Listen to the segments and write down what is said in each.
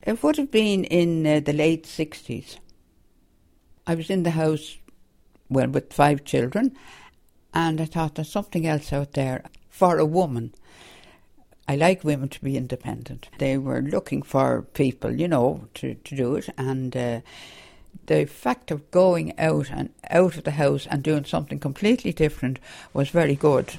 It would have been in the late 60s. I was in the house, with 5 children, and I thought there's something else out there for a woman. I like women to be independent. They were looking for people, to do it, and the fact of going out of the house and doing something completely different was very good.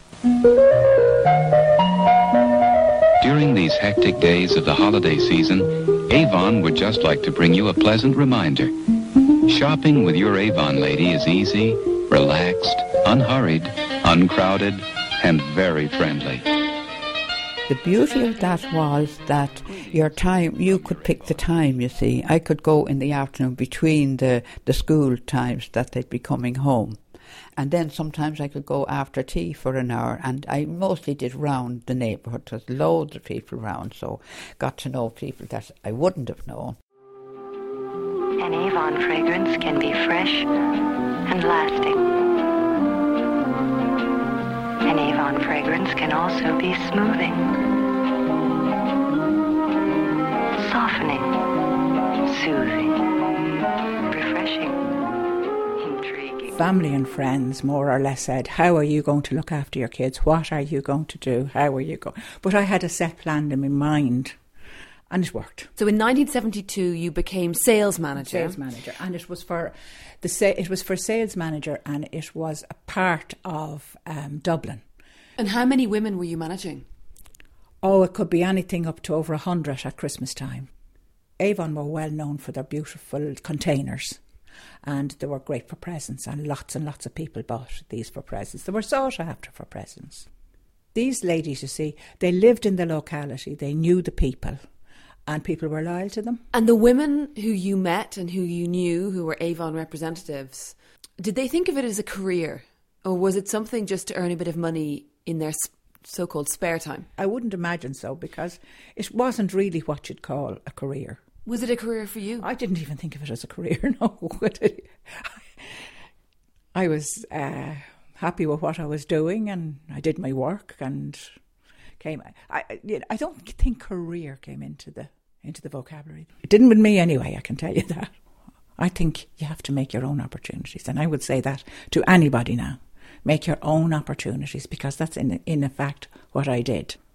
During these hectic days of the holiday season, Avon would just like to bring you a pleasant reminder. Shopping with your Avon lady is easy, relaxed, unhurried, uncrowded, and very friendly. The beauty of that was that your time, you could pick the time, you see. I could go in the afternoon between the school times that they'd be coming home. And then sometimes I could go after tea for an hour, and I mostly did round the neighbourhood. There's loads of people round, so got to know people that I wouldn't have known. An Avon fragrance can be fresh and lasting. An Avon fragrance can also be smoothing, softening, soothing, refreshing, intriguing. Family and friends more or less said, how are you going to look after your kids? What are you going to do? How are you going? But I had a set plan in my mind. And it worked. So in 1972, you became sales manager. Sales manager, and it was for sales manager, and it was a part of Dublin. And how many women were you managing? Oh, it could be anything up to over 100 at Christmas time. Avon were well known for their beautiful containers, and they were great for presents, and lots of people bought these for presents. They were sought after for presents. These ladies, you see, they lived in the locality. They knew the people. And people were loyal to them. And the women who you met and who you knew, who were Avon representatives, did they think of it as a career? Or was it something just to earn a bit of money in their so-called spare time? I wouldn't imagine so, because it wasn't really what you'd call a career. Was it a career for you? I didn't even think of it as a career, no. I was happy with what I was doing, and I did my work, and I don't think career came into the vocabulary. It didn't with me anyway, I can tell you that. I think you have to make your own opportunities, and I would say that to anybody now. Make your own opportunities, because that's in fact what I did.